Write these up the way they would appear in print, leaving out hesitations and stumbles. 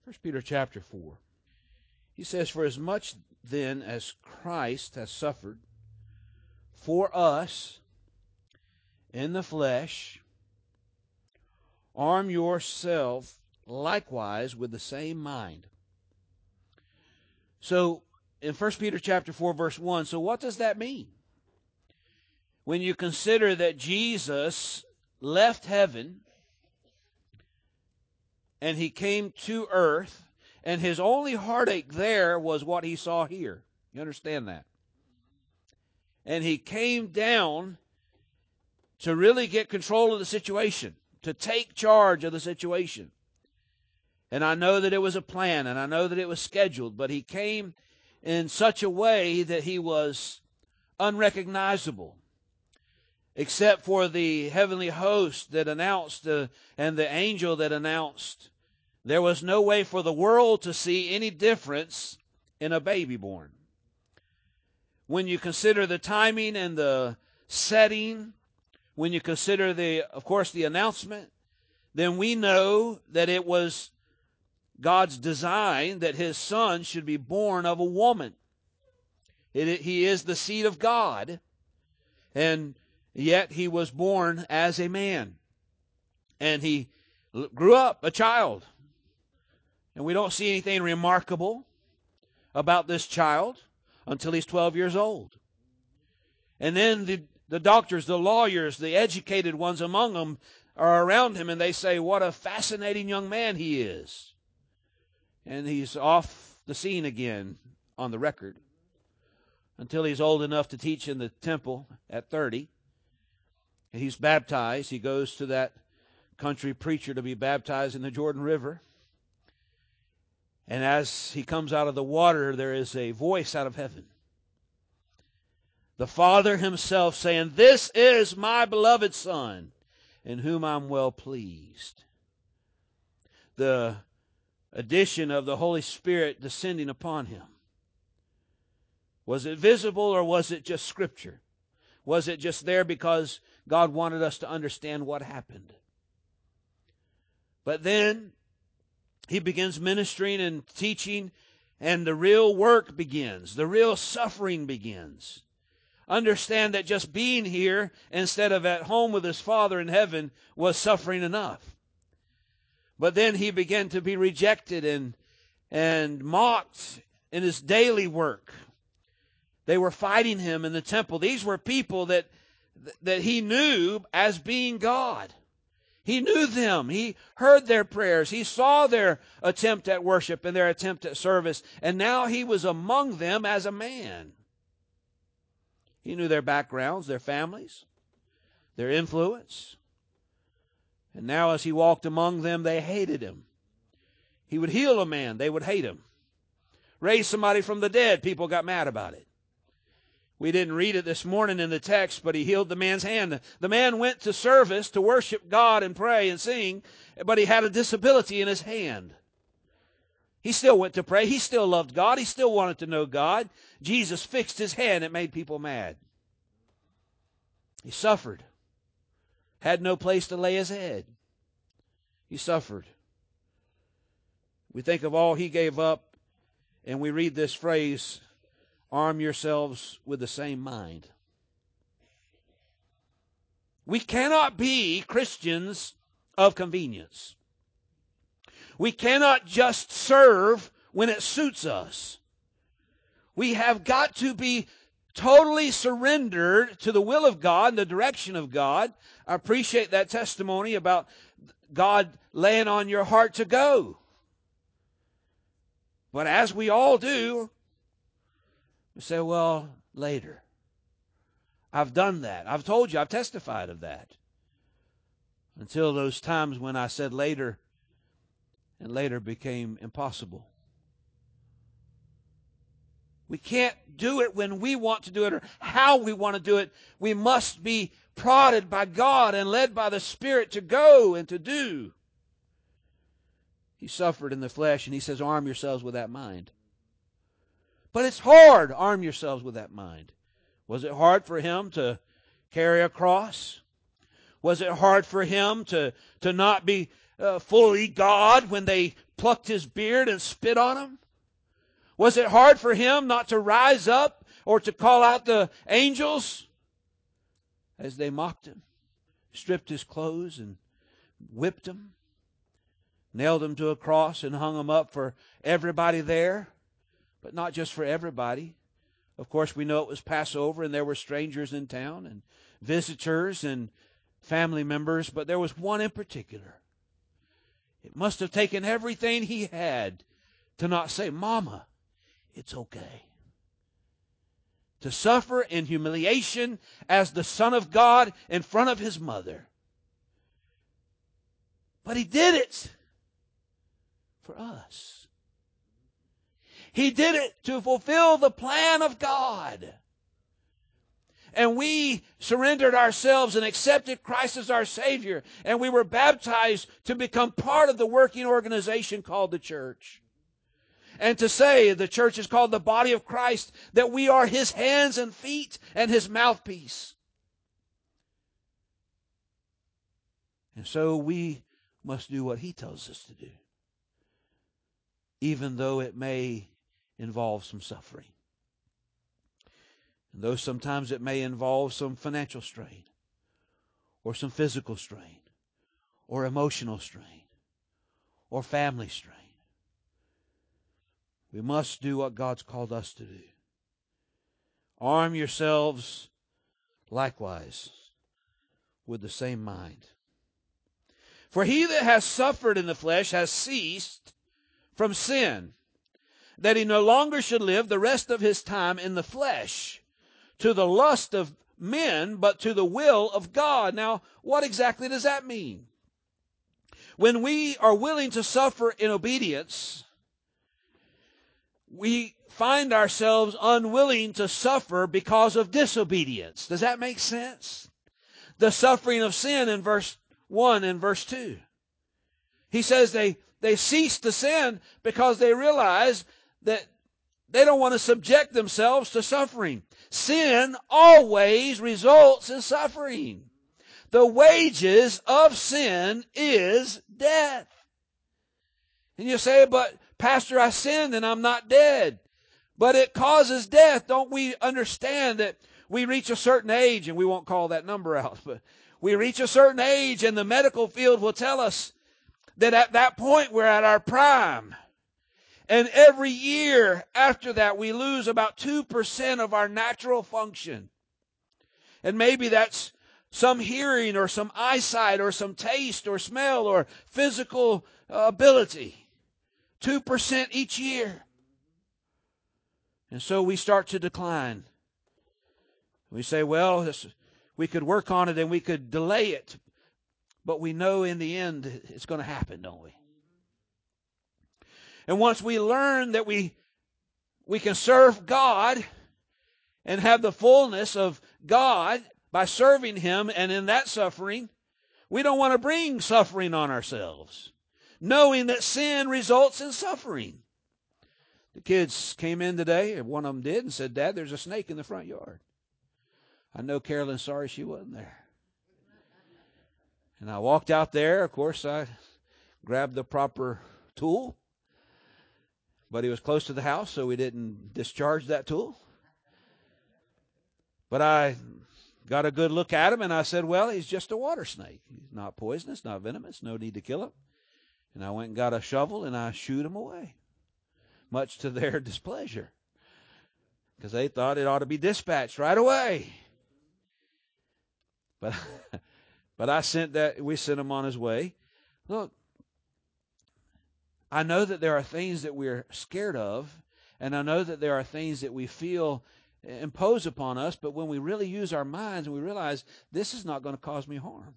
1 Peter chapter 4. He says, "For as much then as Christ has suffered for us in the flesh, arm yourself likewise with the same mind." So, in 1 Peter chapter 4, verse 1, so what does that mean? When you consider that Jesus left heaven and he came to earth, and his only heartache there was what he saw here. You understand that? And he came down to really get control of the situation, to take charge of the situation. And I know that it was a plan, and I know that it was scheduled, but he came in such a way that he was unrecognizable, except for the heavenly host that announced, and the angel that announced. There was no way for the world to see any difference in a baby born. When you consider the timing and the setting, when you consider of course, the announcement, then we know that it was God's design that his son should be born of a woman. He is the seed of God, and yet he was born as a man. And he grew up a child. And we don't see anything remarkable about this child until he's 12 years old. And then the doctors, the lawyers, the educated ones among them are around him, and they say, what a fascinating young man he is. And he's off the scene again on the record until he's old enough to teach in the temple at 30. And he's baptized. He goes to that country preacher to be baptized in the Jordan River. And as he comes out of the water, there is a voice out of heaven. The Father himself saying, "This is my beloved Son, in whom I'm well pleased." The addition of the Holy Spirit descending upon him. Was it visible, or was it just Scripture? Was it just there because God wanted us to understand what happened? But then he begins ministering and teaching, and the real work begins. The real suffering begins. Understand that just being here instead of at home with his Father in heaven was suffering enough. But then he began to be rejected and mocked in his daily work. They were fighting him in the temple. These were people that he knew as being God. He knew them. He heard their prayers. He saw their attempt at worship and their attempt at service. And now he was among them as a man. He knew their backgrounds, their families, their influence. And now as he walked among them, they hated him. He would heal a man, they would hate him. Raise somebody from the dead, people got mad about it. We didn't read it this morning in the text, but he healed the man's hand. The man went to service to worship God and pray and sing, but he had a disability in his hand. He still went to pray. He still loved God. He still wanted to know God. Jesus fixed his hand. It made people mad. He suffered. Had no place to lay his head. He suffered. We think of all he gave up, and we read this phrase, "Arm yourselves with the same mind." We cannot be Christians of convenience. We cannot just serve when it suits us. We have got to be totally surrendered to the will of God and the direction of God. I appreciate that testimony about God laying on your heart to go. But as we all do, we say, well, later. I've done that. I've told you, I've testified of that. Until those times when I said later, and later became impossible. We can't do it when we want to do it or how we want to do it. We must be prodded by God and led by the Spirit to go and to do. He suffered in the flesh, and he says, arm yourselves with that mind. But it's hard. Arm yourselves with that mind. Was it hard for him to carry a cross? Was it hard for him to not be fully God when they plucked his beard and spit on him? Was it hard for him not to rise up or to call out the angels as they mocked him, stripped his clothes and whipped him, nailed him to a cross and hung him up for everybody there? But not just for everybody. Of course, we know it was Passover and there were strangers in town and visitors and family members, but there was one in particular. It must have taken everything he had to not say, Mama, it's okay. To suffer in humiliation as the Son of God in front of his mother. But he did it for us. He did it to fulfill the plan of God. And we surrendered ourselves and accepted Christ as our Savior. And we were baptized to become part of the working organization called the church. And to say the church is called the body of Christ, that we are his hands and feet and his mouthpiece. And so we must do what he tells us to do, even though it may involve some suffering. And though sometimes it may involve some financial strain, or some physical strain, or emotional strain, or family strain. We must do what God's called us to do. Arm yourselves likewise with the same mind. For he that has suffered in the flesh has ceased from sin, that he no longer should live the rest of his time in the flesh, to the lust of men, but to the will of God. Now, what exactly does that mean? When we are willing to suffer in obedience, we find ourselves unwilling to suffer because of disobedience. Does that make sense? The suffering of sin in verse 1 and verse 2. He says they cease to sin because they realize that they don't want to subject themselves to suffering. Sin always results in suffering. The wages of sin is death. And you say, but Pastor, I sinned and I'm not dead. But it causes death. Don't we understand that we reach a certain age, and we won't call that number out, but we reach a certain age and the medical field will tell us that at that point we're at our prime. And every year after that we lose about 2% of our natural function. And maybe that's some hearing or some eyesight or some taste or smell or physical ability. 2% each year. And so we start to decline. We say, well, we could work on it and we could delay it. But we know in the end it's going to happen, don't we? And once we learn that we can serve God and have the fullness of God by serving him, and in that suffering, we don't want to bring suffering on ourselves, knowing that sin results in suffering. The kids came in today, and one of them did, and said, Dad, there's a snake in the front yard. I know Carolyn's sorry she wasn't there. And I walked out there. Of course, I grabbed the proper tool, but he was close to the house, so we didn't discharge that tool. But I got a good look at him, and I said, well, he's just a water snake. He's not poisonous, not venomous, no need to kill him. And I went and got a shovel, and I shooed him away, much to their displeasure, because they thought it ought to be dispatched right away. But we sent him on his way. Look, I know that there are things that we're scared of, and I know that there are things that we feel impose upon us, but when we really use our minds and we realize this is not going to cause me harm.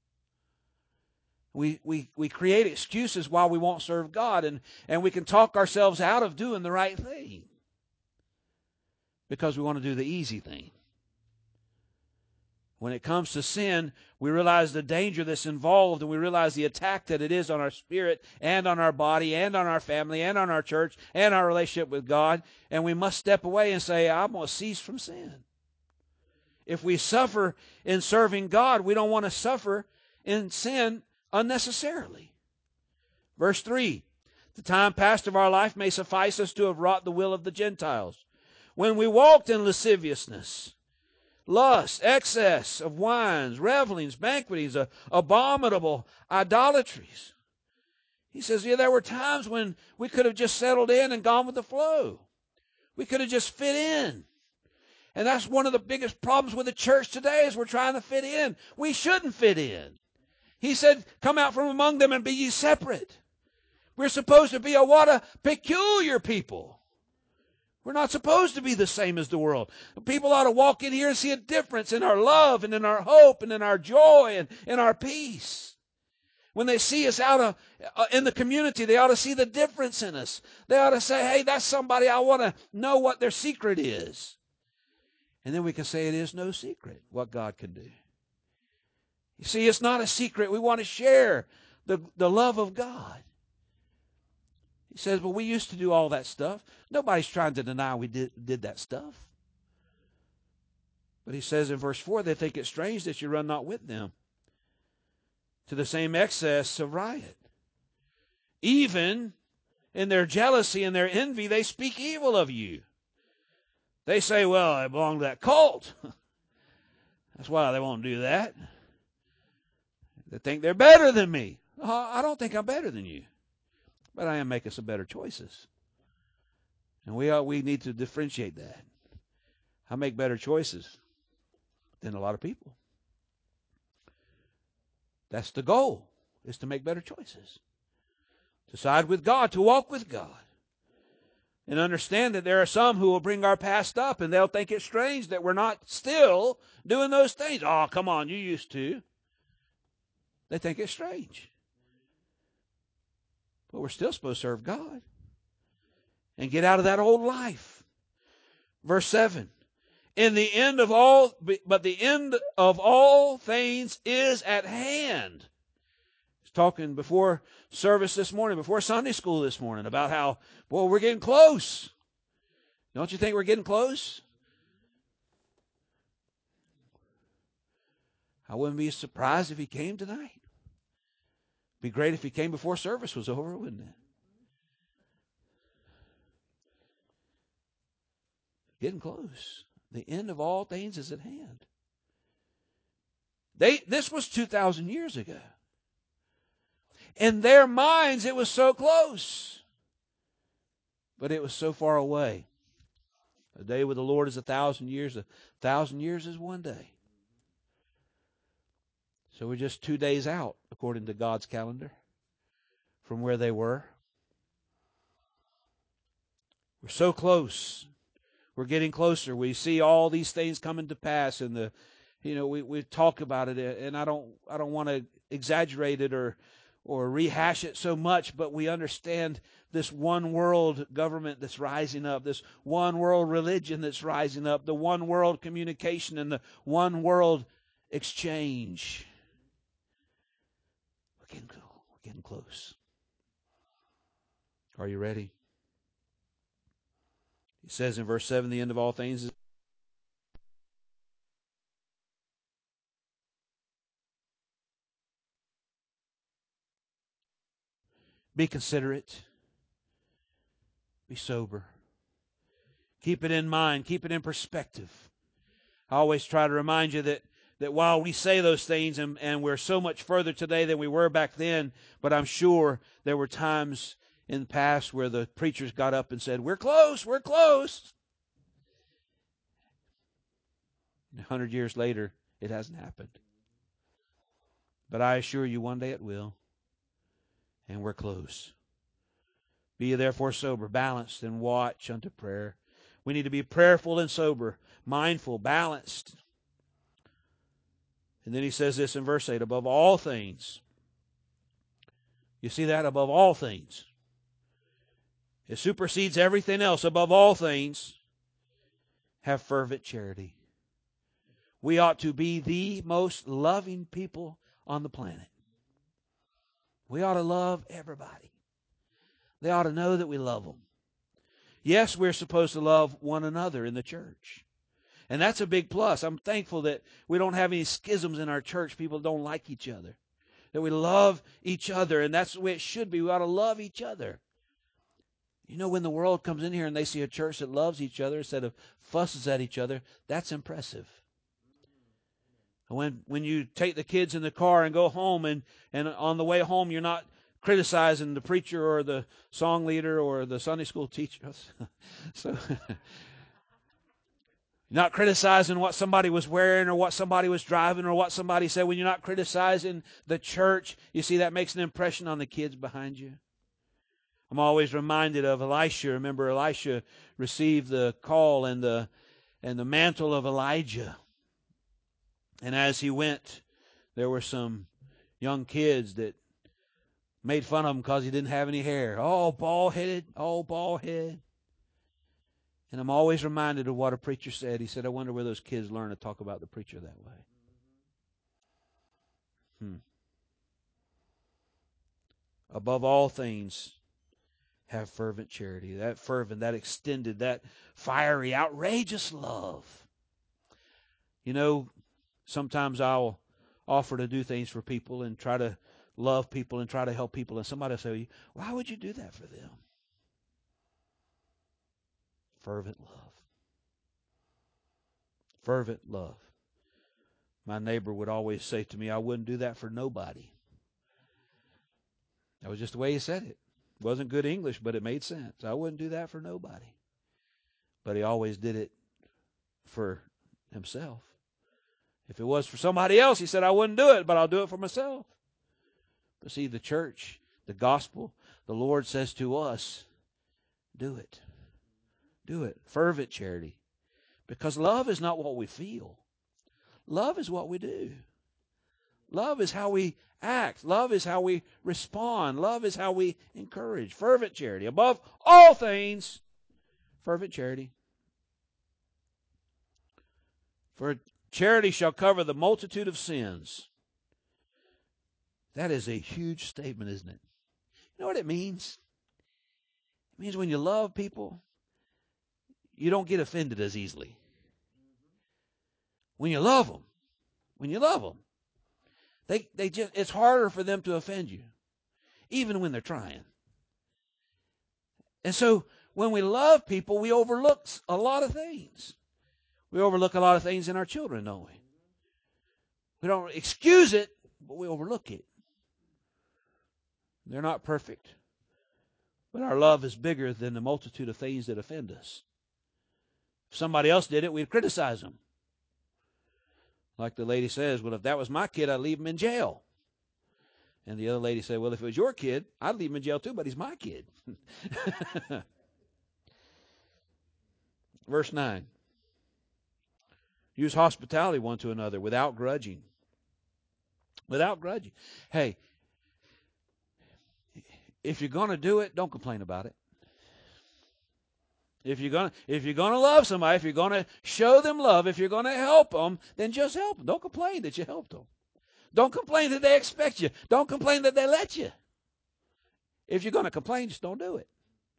We create excuses why we won't serve God, and we can talk ourselves out of doing the right thing because we want to do the easy thing. When it comes to sin, we realize the danger that's involved, and we realize the attack that it is on our spirit and on our body and on our family and on our church and our relationship with God, and we must step away and say, I'm going to cease from sin. If we suffer in serving God, we don't want to suffer in sin unnecessarily. Verse 3, the time past of our life may suffice us to have wrought the will of the Gentiles, when we walked in lasciviousness, lust, excess of wines, revelings, banquetings, abominable idolatries. He says, yeah, there were times when we could have just settled in and gone with the flow. We could have just fit in. And that's one of the biggest problems with the church today is we're trying to fit in. We shouldn't fit in. He said, come out from among them and be ye separate. We're supposed to be a peculiar people. We're not supposed to be the same as the world. People ought to walk in here and see a difference in our love and in our hope and in our joy and in our peace. When they see us out in the community, they ought to see the difference in us. They ought to say, hey, that's somebody I want to know what their secret is. And then we can say it is no secret what God can do. You see, it's not a secret. We want to share the love of God. He says, well, we used to do all that stuff. Nobody's trying to deny we did that stuff. But he says in verse 4, they think it strange that you run not with them to the same excess of riot. Even in their jealousy and their envy, they speak evil of you. They say, well, I belong to that cult. That's why they won't do that. They think they're better than me. I don't think I'm better than you. But I am making some better choices. And we need to differentiate that. I make better choices than a lot of people. That's the goal, is to make better choices. To side with God, to walk with God. And understand that there are some who will bring our past up and they'll think it's strange that we're not still doing those things. Oh, come on, you used to. They think it's strange. But we're still supposed to serve God and get out of that old life. Verse 7. But the end of all things is at hand. He's talking before service this morning, before Sunday school this morning, about how, boy, we're getting close. Don't you think we're getting close? I wouldn't be surprised if he came tonight. Be great if he came before service was over, wouldn't it? Getting close. The end of all things is at hand. This was 2,000 years ago. In their minds, it was so close. But it was so far away. A day with the Lord is 1,000 years. 1,000 years is one day. So we're just 2 days out, according to God's calendar, from where they were. We're so close. We're getting closer. We see all these things coming to pass, and we talk about it, and I don't want to exaggerate it or rehash it so much, but we understand this one world government that's rising up, this one world religion that's rising up, the one world communication and the one world exchange. We're getting close. Are you ready? He says in verse 7, the end of all things is be considerate. Be sober. Keep it in mind. Keep it in perspective. I always try to remind you that while we say those things and we're so much further today than we were back then, but I'm sure there were times in the past where the preachers got up and said, we're close, we're close. 100 years later, it hasn't happened. But I assure you, one day it will. And we're close. Be ye therefore sober, balanced, and watch unto prayer. We need to be prayerful and sober, mindful, balanced. And then he says this in verse 8, above all things. You see that? Above all things. It supersedes everything else. Above all things, have fervent charity. We ought to be the most loving people on the planet. We ought to love everybody. They ought to know that we love them. Yes, we're supposed to love one another in the church. And that's a big plus. I'm thankful that we don't have any schisms in our church. People don't like each other. that we love each other, and that's the way it should be. We ought to love each other. You know, when the world comes in here and they see a church that loves each other instead of fusses at each other, that's impressive. When you take the kids in the car and go home, and on the way home you're not criticizing the preacher or the song leader or the Sunday school teacher. So not criticizing what somebody was wearing or what somebody was driving or what somebody said. When you're not criticizing the church, you see, that makes an impression on the kids behind you. I'm always reminded of Elisha. Remember, Elisha received the call and the mantle of Elijah. And as he went, there were some young kids that made fun of him because he didn't have any hair. Oh, bald-headed. Oh, bald-head. And I'm always reminded of what a preacher said. He said, I wonder where those kids learn to talk about the preacher that way. Above all things, have fervent charity. That fervent, that extended, that fiery, outrageous love. You know, sometimes I'll offer to do things for people and try to love people and try to help people. And somebody will say, why would you do that for them? Fervent love. Fervent love. My neighbor would always say to me, I wouldn't do that for nobody. That was just the way he said it. It wasn't good English, but it made sense. I wouldn't do that for nobody. But he always did it for himself. If it was for somebody else, he said, I wouldn't do it, but I'll do it for myself. But see, the church, the gospel, the Lord says to us, do it. Do it. Fervent charity. Because love is not what we feel. Love is what we do. Love is how we act. Love is how we respond. Love is how we encourage. Fervent charity. Above all things, fervent charity. For charity shall cover the multitude of sins. That is a huge statement, isn't it? You know what it means? It means when you love people, you don't get offended as easily. When you love them, they just, it's harder for them to offend you, even when they're trying. And so when we love people, we overlook a lot of things. We overlook a lot of things in our children, don't we? We don't excuse it, but we overlook it. They're not perfect. But our love is bigger than the multitude of things that offend us. If somebody else did it, we'd criticize them. Like the lady says, well, if that was my kid, I'd leave him in jail. And the other lady said, well, if it was your kid, I'd leave him in jail too, but he's my kid. Verse 9. Use hospitality one to another without grudging. Without grudging. Hey, if you're going to do it, don't complain about it. If you're gonna love somebody, if you're going to show them love, if you're going to help them, then just help them. Don't complain that you helped them. Don't complain that they expect you. Don't complain that they let you. If you're going to complain, just don't do it.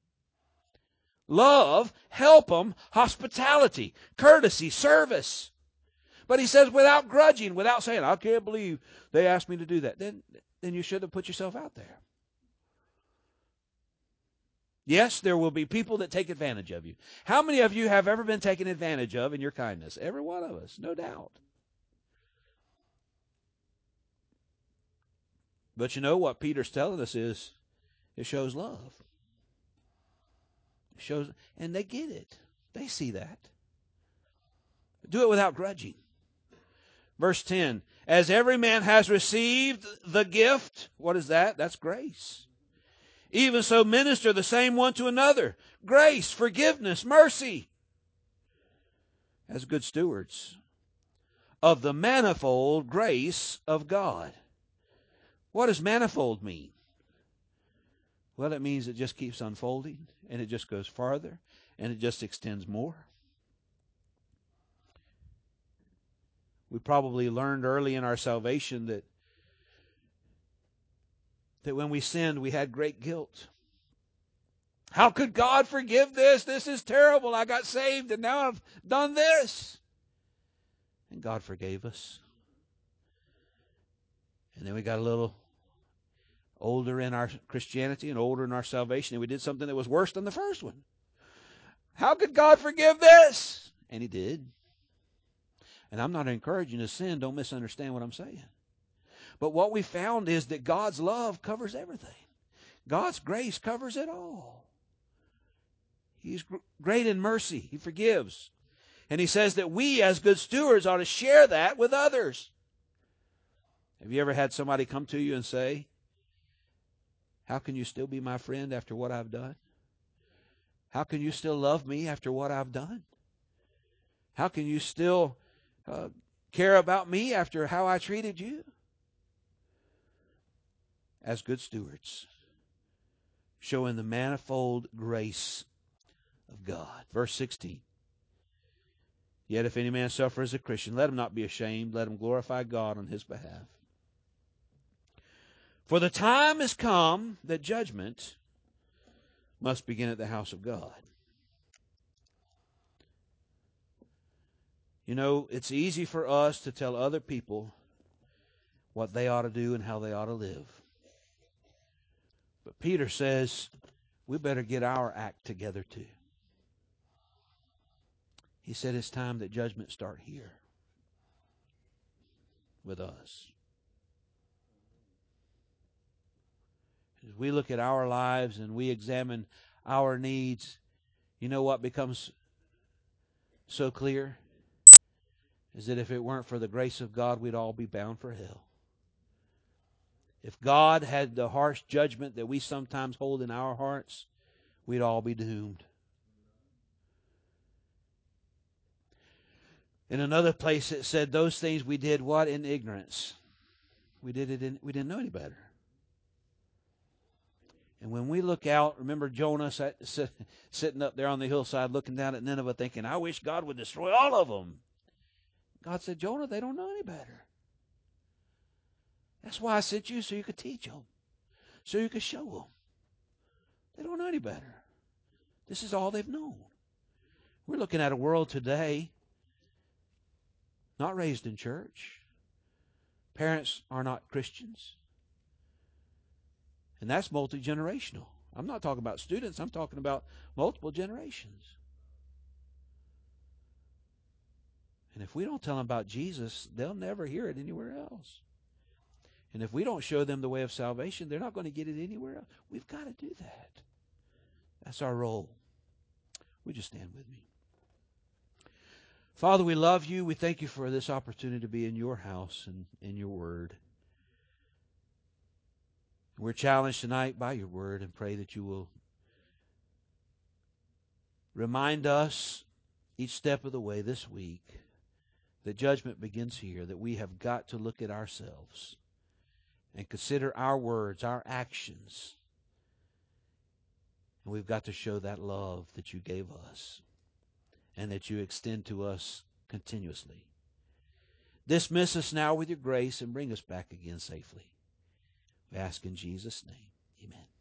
Love, help them, hospitality, courtesy, service. But he says without grudging, without saying, I can't believe they asked me to do that. Then you should have put yourself out there. Yes, there will be people that take advantage of you. How many of you have ever been taken advantage of in your kindness? Every one of us, no doubt. But you know what Peter's telling us is it shows love. It shows, and they get it. They see that. Do it without grudging. Verse 10, as every man has received the gift, what is that? That's grace. Even so minister the same one to another. Grace, forgiveness, mercy. As good stewards of the manifold grace of God. What does manifold mean? Well, it means it just keeps unfolding, and it just goes farther, and it just extends more. We probably learned early in our salvation that when we sinned, we had great guilt. How could God forgive this? This is terrible. I got saved, and now I've done this. And God forgave us. And then we got a little older in our Christianity and older in our salvation, and we did something that was worse than the first one. How could God forgive this? And He did. And I'm not encouraging you to sin. Don't misunderstand what I'm saying. But what we found is that God's love covers everything. God's grace covers it all. He's great in mercy. He forgives. And He says that we as good stewards ought to share that with others. Have you ever had somebody come to you and say, how can you still be my friend after what I've done? How can you still love me after what I've done? How can you still care about me after how I treated you? As good stewards, showing the manifold grace of God. Verse 16. Yet if any man suffer as a Christian, let him not be ashamed. Let him glorify God on his behalf. For the time has come that judgment must begin at the house of God. You know, it's easy for us to tell other people what they ought to do and how they ought to live. But Peter says we better get our act together too. He said it's time that judgment start here with us. As we look at our lives and we examine our needs, you know what becomes so clear? Is that if it weren't for the grace of God, we'd all be bound for hell. If God had the harsh judgment that we sometimes hold in our hearts, we'd all be doomed. In another place it said those things we did what? In ignorance. We didn't know any better. And when we look out, remember Jonah sitting up there on the hillside looking down at Nineveh thinking, I wish God would destroy all of them. God said, Jonah, they don't know any better. That's why I sent you, so you could teach them, so you could show them. They don't know any better. This is all they've known. We're looking at a world today not raised in church. Parents are not Christians. And that's multi-generational. I'm not talking about students. I'm talking about multiple generations. And if we don't tell them about Jesus, they'll never hear it anywhere else. And if we don't show them the way of salvation, they're not going to get it anywhere else. We've got to do that. That's our role. Would you stand with me? Father, we love you. We thank you for this opportunity to be in your house and in your word. We're challenged tonight by your word and pray that you will remind us each step of the way this week that judgment begins here, that we have got to look at ourselves and consider our words, our actions. And we've got to show that love that you gave us and that you extend to us continuously. Dismiss us now with your grace and bring us back again safely. We ask in Jesus' name. Amen.